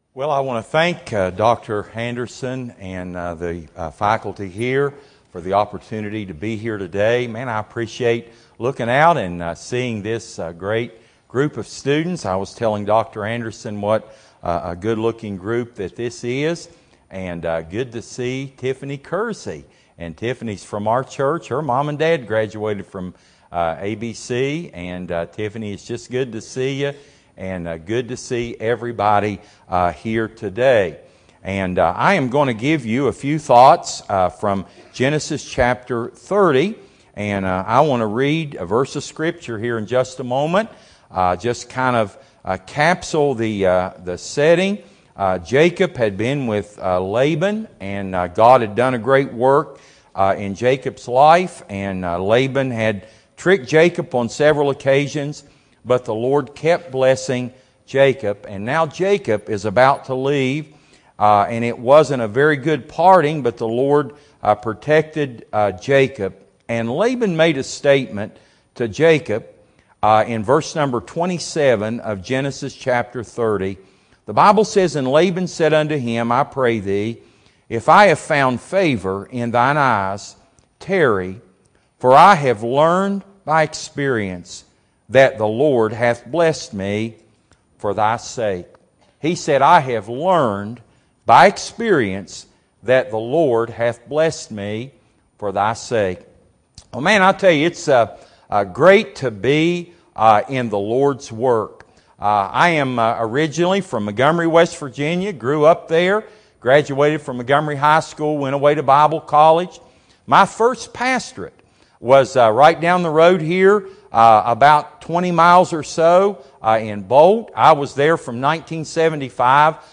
Well, I want to thank Dr. Anderson and the faculty here for the opportunity to be here today. Man, I appreciate looking out and seeing this great group of students. I was telling Dr. Anderson what a good-looking group that this is, and good to see Tiffany Kersey. And Tiffany's from our church. Her mom and dad graduated from ABC, and Tiffany, it's just good to see you. And good to see everybody here today. And I am going to give you a few thoughts from Genesis chapter 30. And I want to read a verse of Scripture here in just a moment. Just kind of capsule the setting. Jacob had been with Laban, and God had done a great work in Jacob's life. And Laban had tricked Jacob on several occasions. But the Lord kept blessing Jacob, and now Jacob is about to leave, and it wasn't a very good parting, but the Lord protected Jacob. And Laban made a statement to Jacob in verse number 27 of Genesis chapter 30. The Bible says, "And Laban said unto him, I pray thee, if I have found favor in thine eyes, tarry, for I have learned by experience that the Lord hath blessed me for thy sake." He said, I have learned by experience that the Lord hath blessed me for thy sake. Well, man, I'll tell you, it's great to be in the Lord's work. I am originally from Montgomery, West Virginia, grew up there, graduated from Montgomery High School, went away to Bible college. My first pastorate was right down the road here, about 20 miles or so in Bolt. I was there from 1975 to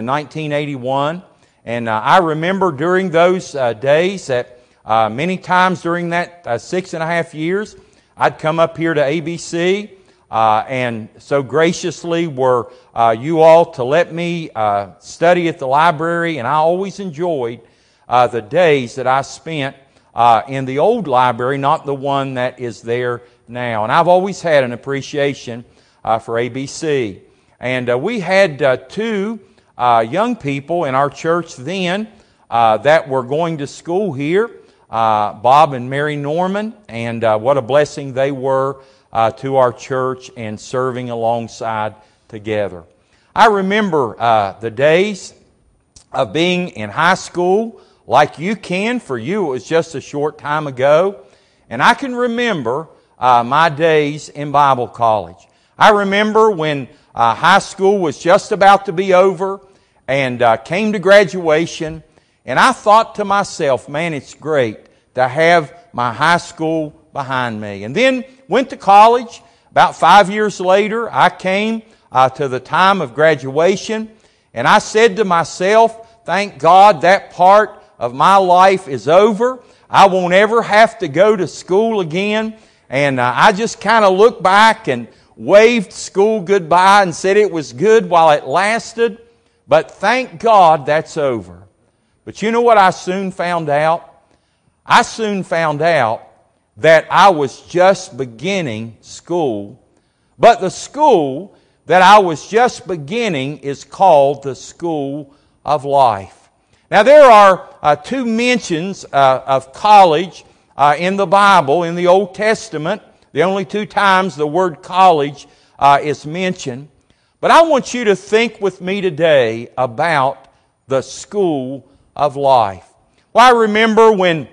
1981. And I remember during those days that many times during that 6.5 years, I'd come up here to ABC, and so graciously were you all to let me study at the library. And I always enjoyed the days that I spent in the old library, not the one that is there now. And I've always had an appreciation for ABC. And we had two young people in our church then that were going to school here, Bob and Mary Norman, and what a blessing they were to our church and serving alongside together. I remember the days of being in high school like you can. For you, it was just a short time ago. And I can remember my days in Bible college. I remember when high school was just about to be over and came to graduation. And I thought to myself, man, it's great to have my high school behind me. And then went to college. About 5 years later, I came to the time of graduation. And I said to myself, thank God that part of my life is over. I won't ever have to go to school again. And I just kind of looked back and waved school goodbye and said it was good while it lasted. But thank God that's over. But you know what I soon found out? I soon found out that I was just beginning school. But the school that I was just beginning is called the School of Life. Now, there are two mentions of college in the Bible, in the Old Testament. The only two times the word college is mentioned. But I want you to think with me today about the School of Life. Well, I remember when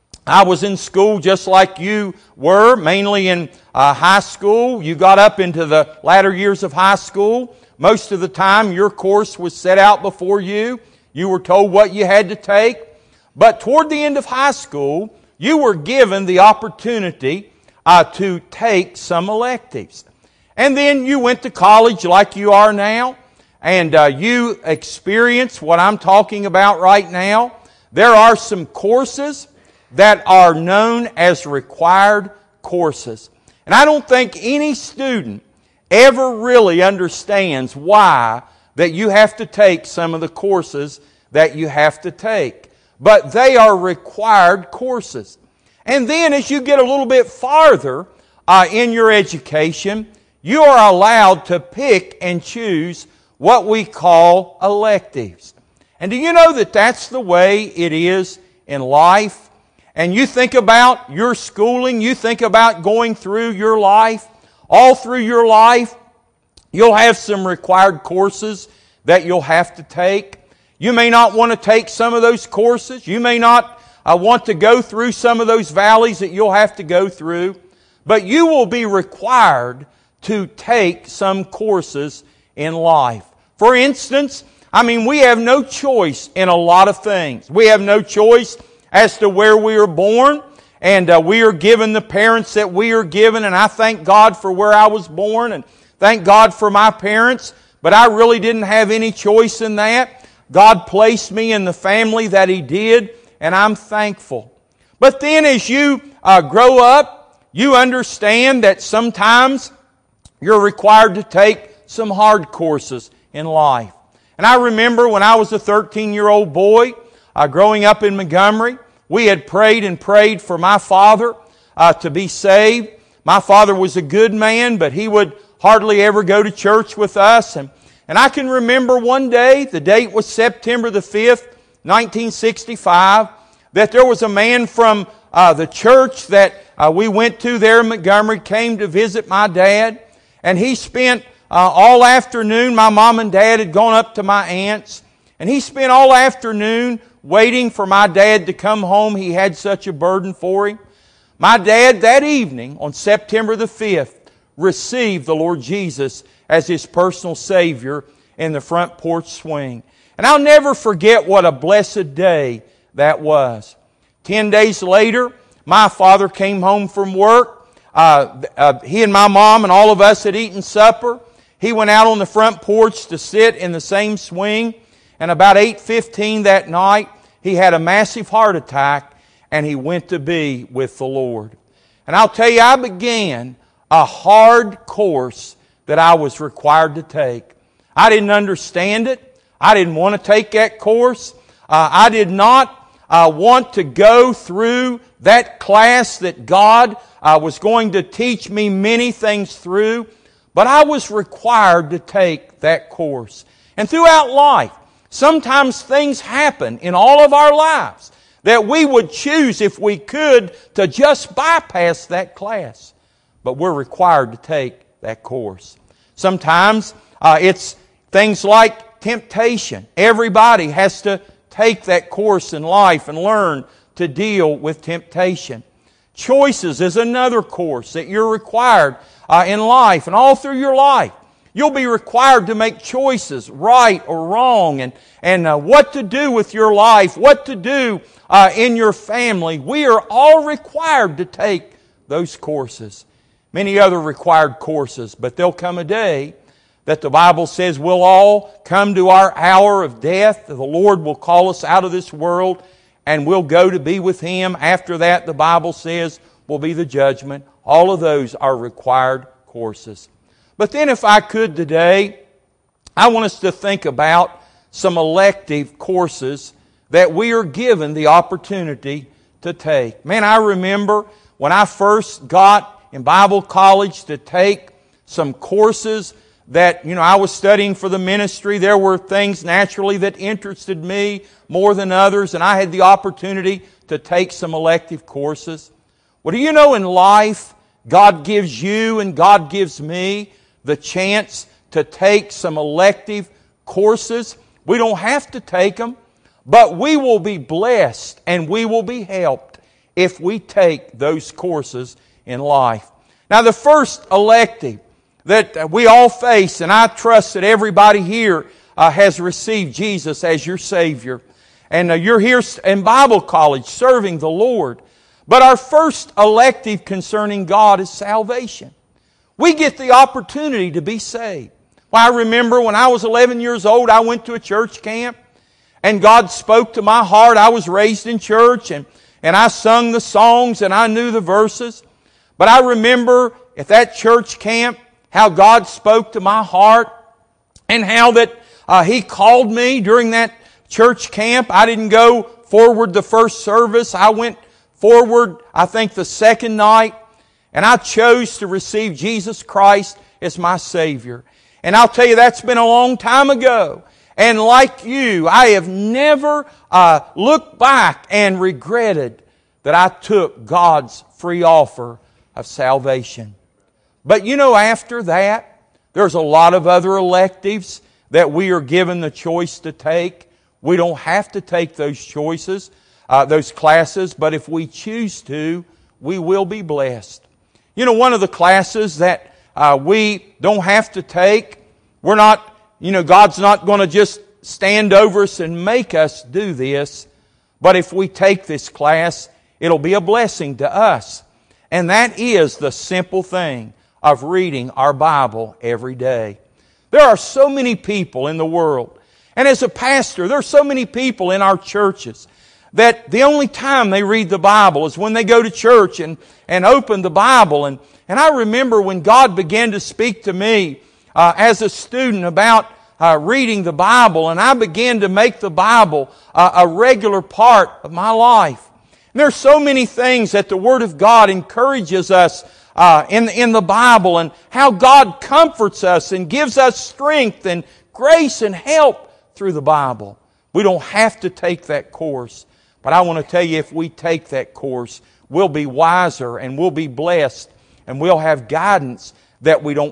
I was in school just like you were, mainly in high school. You got up into the latter years of high school. Most of the time, your course was set out before you. You were told what you had to take. But toward the end of high school, you were given the opportunity to take some electives. And then you went to college like you are now, and you experienced what I'm talking about right now. There are some courses that are known as required courses. And I don't think any student ever really understands why that you have to take some of the courses that you have to take. But they are required courses. And then as you get a little bit farther in your education, you are allowed to pick and choose what we call electives. And do you know that that's the way it is in life? And you think about your schooling, you think about going through your life, all through your life, you'll have some required courses that you'll have to take. You may not want to take some of those courses. You may not want to go through some of those valleys that you'll have to go through. But you will be required to take some courses in life. For instance, we have no choice in a lot of things. We have no choice as to where we are born. And we are given the parents that we are given. And I thank God for where I was born. And thank God for my parents. But I really didn't have any choice in that. God placed me in the family that He did. And I'm thankful. But then as you grow up, you understand that sometimes you're required to take some hard courses in life. And I remember when I was a 13-year-old boy, growing up in Montgomery, we had prayed and prayed for my father to be saved. My father was a good man, but he would hardly ever go to church with us. And I can remember one day, the date was September the 5th, 1965, that there was a man from the church that we went to there in Montgomery, came to visit my dad. And he spent all afternoon, my mom and dad had gone up to my aunt's, and he spent all afternoon waiting for my dad to come home. He had such a burden for him. My dad that evening, on September the 5th, received the Lord Jesus as his personal Savior in the front porch swing. And I'll never forget what a blessed day that was. 10 days later, my father came home from work. He and my mom and all of us had eaten supper. He went out on the front porch to sit in the same swing. And about 8:15 that night, he had a massive heart attack and he went to be with the Lord. And I'll tell you, I began a hard course that I was required to take. I didn't understand it. I didn't want to take that course. I did not want to go through that class that God was going to teach me many things through. But I was required to take that course. And throughout life, sometimes things happen in all of our lives that we would choose, if we could, to just bypass that class. But we're required to take that course. Sometimes it's things like temptation. Everybody has to take that course in life and learn to deal with temptation. Choices is another course that you're required in life, and all through your life. You'll be required to make choices, right or wrong, and what to do with your life, what to do in your family. We are all required to take those courses. Many other required courses, but there'll come a day that the Bible says we'll all come to our hour of death. The Lord will call us out of this world and we'll go to be with Him. After that, the Bible says, will be the judgment. All of those are required courses. But then if I could today, I want us to think about some elective courses that we are given the opportunity to take. Man, I remember when I first got in Bible college to take some courses that, I was studying for the ministry. There were things naturally that interested me more than others, and I had the opportunity to take some elective courses. Well, do you know in life, God gives you and God gives me the chance to take some elective courses. We don't have to take them, but we will be blessed and we will be helped if we take those courses in life. Now, the first elective that we all face, and I trust that everybody here has received Jesus as your Savior, and you're here in Bible college serving the Lord. But our first elective concerning God is salvation. We get the opportunity to be saved. Well, I remember when I was 11 years old, I went to a church camp, and God spoke to my heart. I was raised in church, and I sung the songs, and I knew the verses. But I remember at that church camp how God spoke to my heart, and how that He called me during that church camp. I didn't go forward the first service. I went forward, I think, the second night, and I chose to receive Jesus Christ as my Savior. And I'll tell you, that's been a long time ago. And like you, I have never looked back and regretted that I took God's free offer of salvation. But you know, after that, there's a lot of other electives that we are given the choice to take. We don't have to take those choices, those classes, but if we choose to, we will be blessed. You know, one of the classes that we don't have to take, we're not, God's not going to just stand over us and make us do this, but if we take this class, it'll be a blessing to us. And that is the simple thing of reading our Bible every day. There are so many people in the world, and as a pastor, there are so many people in our churches that the only time they read the Bible is when they go to church and open the Bible. And I remember when God began to speak to me as a student about reading the Bible, and I began to make the Bible a regular part of my life. And there are so many things that the Word of God encourages us in the Bible, and how God comforts us and gives us strength and grace and help through the Bible. We don't have to take that course, but I want to tell you, if we take that course, we'll be wiser and we'll be blessed, and we'll have guidance that we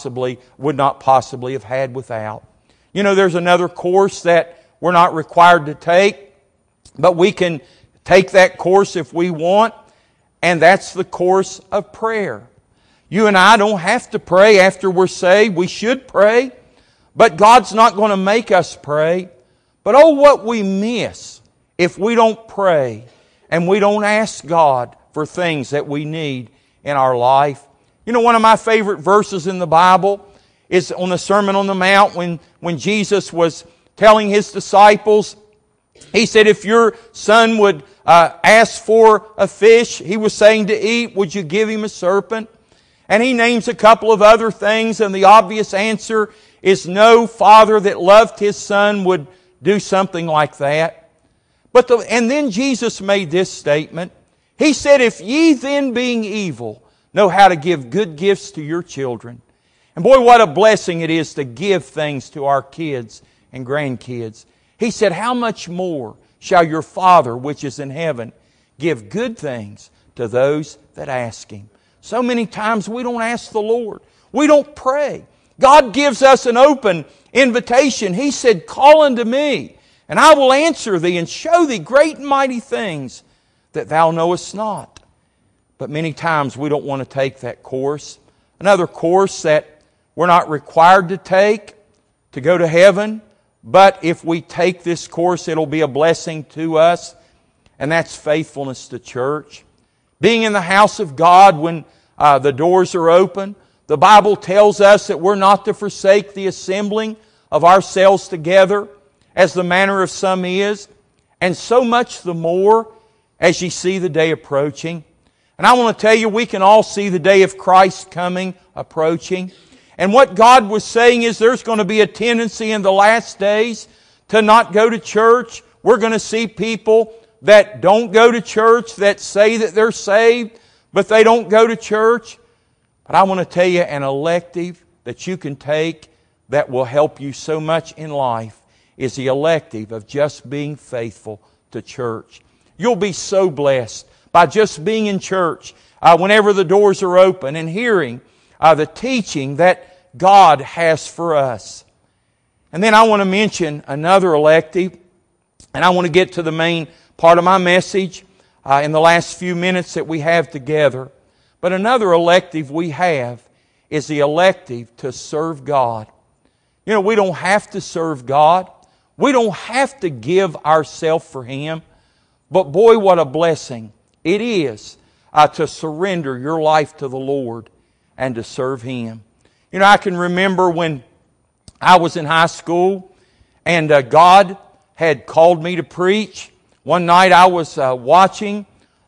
would not possibly have had without. You know, there's another course that we're not required to take, but we can take that course if we want, and that's the course of prayer. You and I don't have to pray after we're saved. We should pray, but God's not going to make us pray. But oh, what we miss if we don't pray and we don't ask God for things that we need in our life. You know, one of my favorite verses in the Bible is on the Sermon on the Mount when Jesus was telling His disciples, He said, if your son would ask for a fish, He was saying to eat, would you give him a serpent? And He names a couple of other things, and the obvious answer is no father that loved his son would do something like that. And then Jesus made this statement. He said, if ye then being evil know how to give good gifts to your children. And boy, what a blessing it is to give things to our kids and grandkids. He said, how much more shall your Father which is in heaven give good things to those that ask Him? So many times we don't ask the Lord. We don't pray. God gives us an open invitation. He said, call unto me, and I will answer thee and show thee great and mighty things that thou knowest not. But many times we don't want to take that course. Another course that we're not required to take to go to heaven, but if we take this course, it'll be a blessing to us, and that's faithfulness to church. Being in the house of God when the doors are open. The Bible tells us that we're not to forsake the assembling of ourselves together, as the manner of some is, and so much the more as ye see the day approaching. And I want to tell you, we can all see the day of Christ coming, approaching. And what God was saying is there's going to be a tendency in the last days to not go to church. We're going to see people that don't go to church, that say that they're saved, but they don't go to church. But I want to tell you, an elective that you can take that will help you so much in life is the elective of just being faithful to church. You'll be so blessed by just being in church whenever the doors are open and hearing the teaching that God has for us. And then I want to mention another elective, and I want to get to the main part of my message in the last few minutes that we have together. But another elective we have is the elective to serve God. You know, we don't have to serve God. We don't have to give ourselves for Him. But boy, what a blessing it is to surrender your life to the Lord and to serve Him. You know, I can remember when I was in high school and God had called me to preach. One night I was watching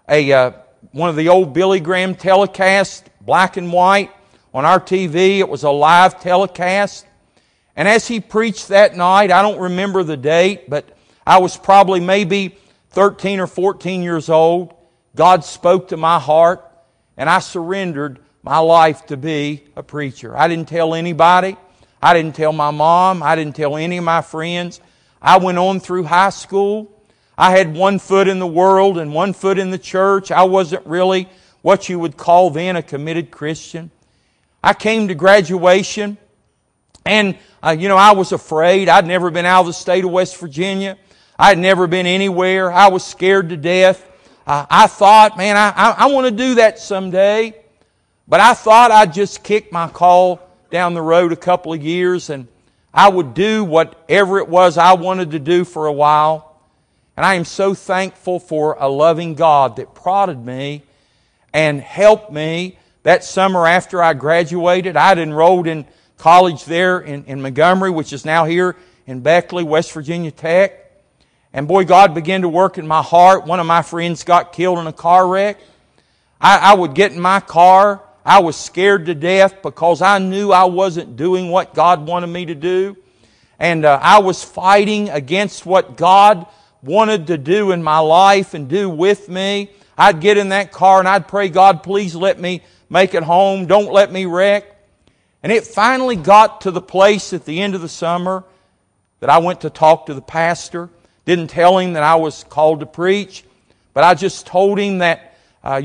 one of the old Billy Graham telecasts, black and white, on our TV. It was a live telecast. And as he preached that night, I don't remember the date, but I was probably maybe 13 or 14 years old. God spoke to my heart, and I surrendered my life to be a preacher. I didn't tell anybody. I didn't tell my mom. I didn't tell any of my friends. I went on through high school. I had one foot in the world and one foot in the church. I wasn't really what you would call then a committed Christian. I came to graduation and, I was afraid. I'd never been out of the state of West Virginia. I'd never been anywhere. I was scared to death. I thought, man, I want to do that someday. But I thought I'd just kick my call down the road a couple of years and I would do whatever it was I wanted to do for a while. And I am so thankful for a loving God that prodded me and helped me. That summer after I graduated, I'd enrolled in college there in Montgomery, which is now here in Beckley, West Virginia Tech. And boy, God began to work in my heart. One of my friends got killed in a car wreck. I would get in my car. I was scared to death because I knew I wasn't doing what God wanted me to do. And I was fighting against what God wanted to do in my life and do with me. I'd get in that car and I'd pray, God, please let me make it home. Don't let me wreck. And it finally got to the place at the end of the summer that I went to talk to the pastor. Didn't tell him that I was called to preach, but I just told him that,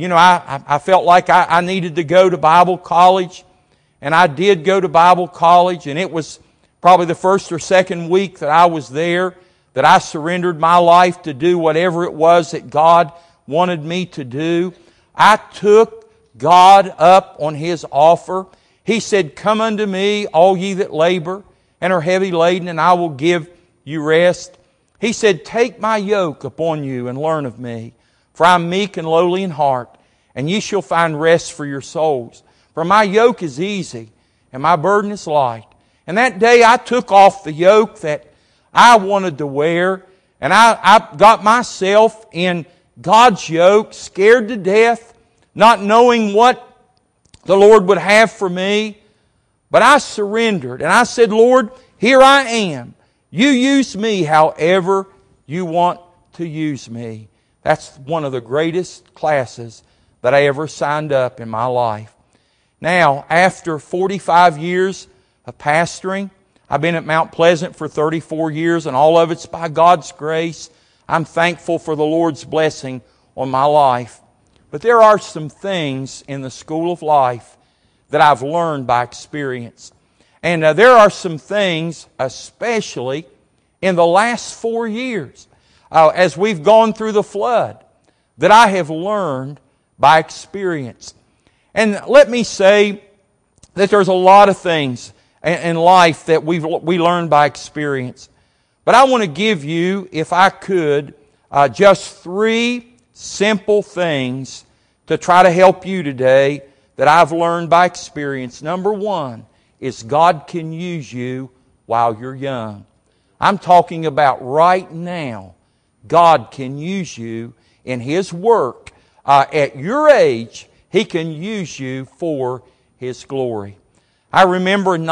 I felt like I needed to go to Bible college. And I did go to Bible college, and it was probably the first or second week that I was there that I surrendered my life to do whatever it was that God wanted me to do. I took God up on His offer. He said, come unto me, all ye that labor and are heavy laden, and I will give you rest. He said, take my yoke upon you and learn of me, for I am meek and lowly in heart, and ye shall find rest for your souls. For my yoke is easy, and my burden is light. And that day I took off the yoke that I wanted to wear, and I got myself in God's yoke, scared to death, not knowing what the Lord would have for me. But I surrendered, and I said, Lord, here I am. You use me however you want to use me. That's one of the greatest classes that I ever signed up in my life. Now, after 45 years of pastoring, I've been at Mount Pleasant for 34 years, and all of it's by God's grace. I'm thankful for the Lord's blessing on my life. But there are some things in the school of life that I've learned by experience. And there are some things, especially in the last 4 years, as we've gone through the flood, that I have learned by experience. And let me say that there's a lot of things in life that we learn by experience. But I want to give you, if I could, just 3 simple things to try to help you today that I've learned by experience. Number 1 is God can use you while you're young. I'm talking about right now. God can use you in His work. At your age, He can use you for His glory. I remember in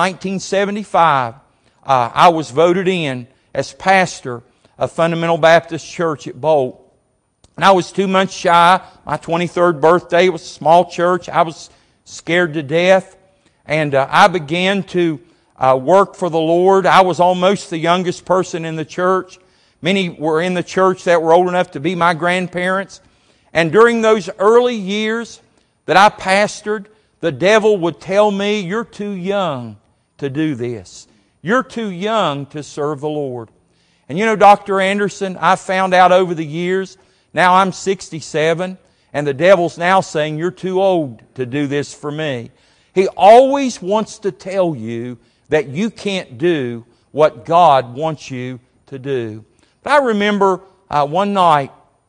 1975, I was voted in as pastor of Fundamental Baptist Church at Bolt. And I was 2 months shy. My 23rd birthday. It was a small church. I was scared to death. And I began to work for the Lord. I was almost the youngest person in the church. Many were in the church that were old enough to be my grandparents. And during those early years that I pastored, the devil would tell me, you're too young to do this. You're too young to serve the Lord. And you know, Dr. Anderson, I found out over the years, now I'm 67, and the devil's now saying, you're too old to do this for me. He always wants to tell you that you can't do what God wants you to do. But I remember one night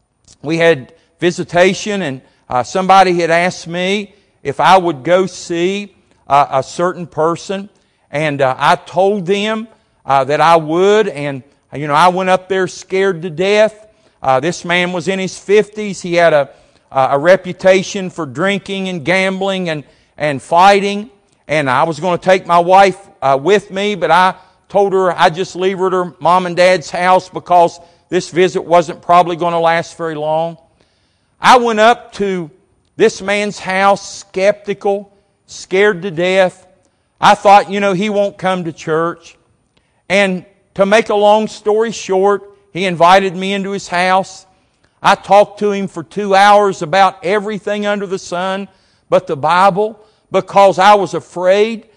we had visitation, and somebody had asked me if I would go see a certain person. And I told them that I would. And, I went up there scared to death. This man was in his 50s. He had a reputation for drinking and gambling and fighting. And I was going to take my wife with me, but I told her I'd just leave her at her mom and dad's house because this visit wasn't probably going to last very long. I went up to this man's house skeptical, scared to death. I thought, he won't come to church. And to make a long story short, he invited me into his house. I talked to him for 2 hours about everything under the sun but the Bible, because I was afraid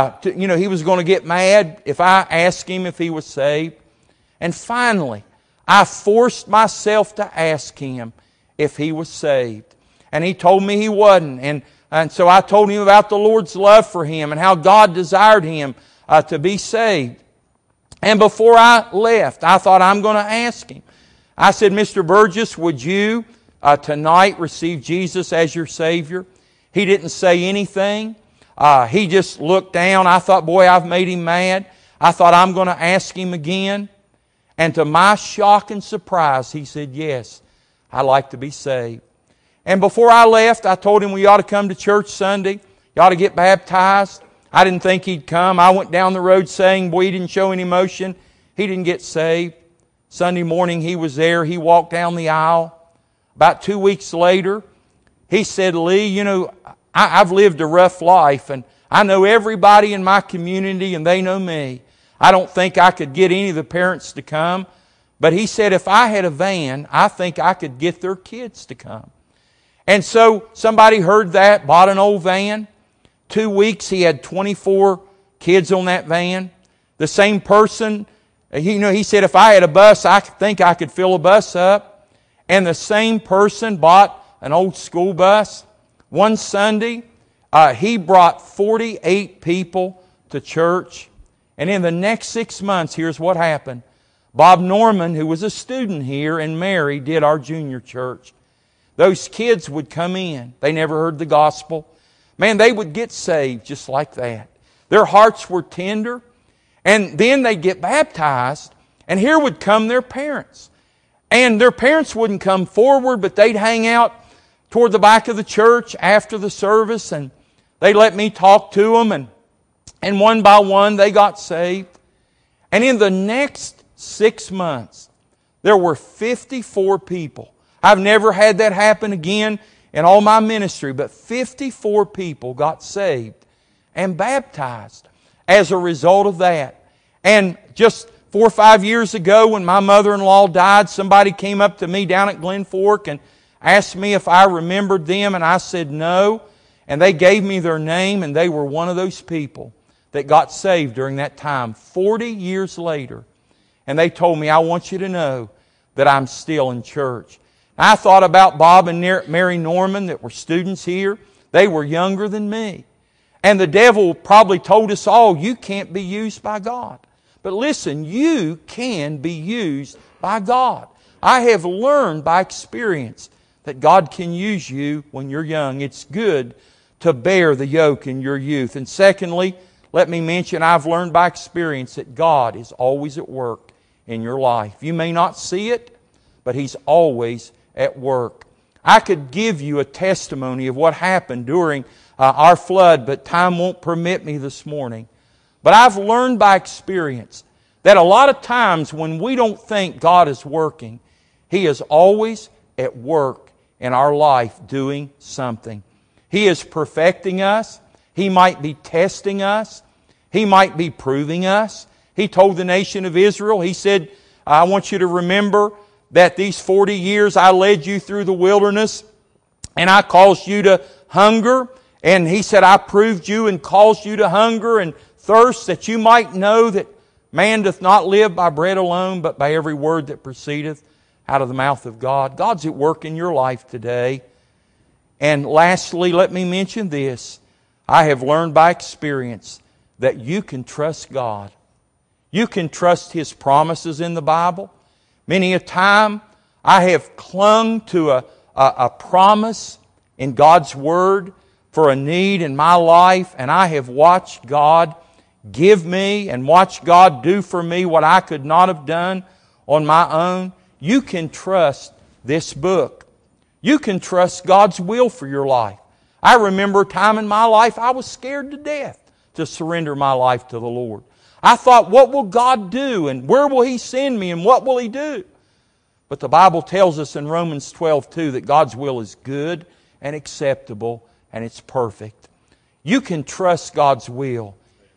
he was going to get mad if I asked him if he was saved. And finally, I forced myself to ask him if he was saved. And he told me he wasn't. And so I told him about the Lord's love for him and how God desired him to be saved. And before I left, I thought, I'm going to ask him. I said, Mr. Burgess, would you tonight receive Jesus as your Savior? He didn't say anything. He just looked down. I thought, boy, I've made him mad. I thought, I'm going to ask him again. And to my shock and surprise, he said, yes, I'd like to be saved. And before I left, I told him we ought to come to church Sunday. You ought to get baptized. I didn't think he'd come. I went down the road saying, boy, he didn't show any emotion. He didn't get saved. Sunday morning he was there. He walked down the aisle. About 2 weeks later, he said, Lee, I've lived a rough life, and I know everybody in my community, and they know me. I don't think I could get any of the parents to come. But he said, if I had a van, I think I could get their kids to come. And so somebody heard that, bought an old van. 2 weeks, he had 24 kids on that van. The same person, he said, if I had a bus, I think I could fill a bus up. And the same person bought an old school bus. One Sunday, he brought 48 people to church. And in the next 6 months, here's what happened. Bob Norman, who was a student here, and Mary did our junior church. Those kids would come in. They never heard the gospel. Man, they would get saved just like that. Their hearts were tender. And then they'd get baptized. And here would come their parents. And their parents wouldn't come forward, but they'd hang out toward the back of the church after the service. And they'd let me talk to them. And one by one, they got saved. And in the next 6 months, there were 54 people. I've never had that happen again in all my ministry, but 54 people got saved and baptized as a result of that. And just 4 or 5 years ago, when my mother-in-law died, somebody came up to me down at Glen Fork and asked me if I remembered them, and I said no. And they gave me their name, and they were one of those people that got saved during that time, 40 years later. And they told me, I want you to know that I'm still in church. I thought about Bob and Mary Norman that were students here. They were younger than me. And the devil probably told us all, you can't be used by God. But listen, you can be used by God. I have learned by experience that God can use you when you're young. It's good to bear the yoke in your youth. And secondly, let me mention, I've learned by experience that God is always at work in your life. You may not see it, but He's always at work. I could give you a testimony of what happened during our flood, but time won't permit me this morning. But I've learned by experience that a lot of times when we don't think God is working, He is always at work in our life doing something. He is perfecting us. He might be testing us. He might be proving us. He told the nation of Israel, He said, I want you to remember that these 40 years I led you through the wilderness and I caused you to hunger. And He said, I proved you and caused you to hunger and thirst, that you might know that man doth not live by bread alone, but by every word that proceedeth out of the mouth of God. God's at work in your life today. And lastly, let me mention this. I have learned by experience that you can trust God. You can trust His promises in the Bible. Many a time I have clung to a promise in God's Word for a need in my life, and I have watched God give me and watched God do for me what I could not have done on my own. You can trust this book. You can trust God's will for your life. I remember a time in my life I was scared to death to surrender my life to the Lord. I thought, what will God do? And where will He send me? And what will He do? But the Bible tells us in Romans 12:2 that God's will is good and acceptable and it's perfect. You can trust God's will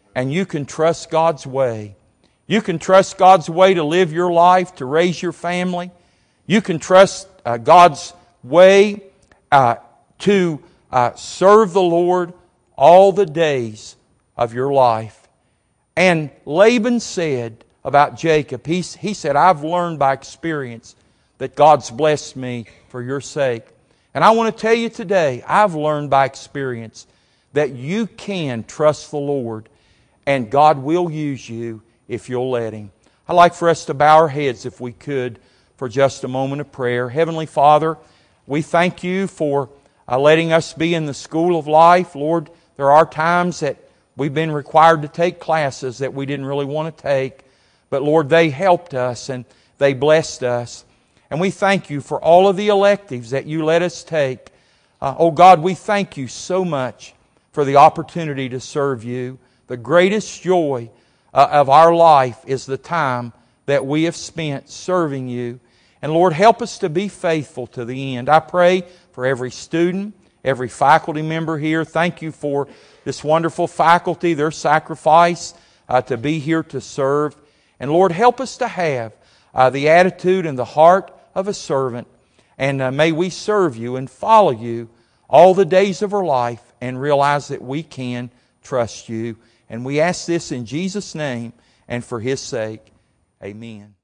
and you can trust God's way. You can trust God's way to live your life, to raise your family. You can trust God's way to serve the Lord all the days of your life. And Laban said about Jacob, he said, I've learned by experience that God's blessed me for your sake. And I want to tell you today, I've learned by experience that you can trust the Lord and God will use you if you'll let Him. I'd like for us to bow our heads, if we could, for just a moment of prayer. Heavenly Father, we thank You for letting us be in the school of life. Lord, there are times that we've been required to take classes that we didn't really want to take. But Lord, they helped us and they blessed us. And we thank You for all of the electives that You let us take. Oh God, we thank You so much for the opportunity to serve You. The greatest joy of our life is the time that we have spent serving You. And Lord, help us to be faithful to the end. I pray for every student, every faculty member here. Thank You for this wonderful faculty, their sacrifice to be here to serve. And Lord, help us to have the attitude and the heart of a servant. And may we serve You and follow You all the days of our life and realize that we can trust You. And we ask this in Jesus' name and for His sake. Amen.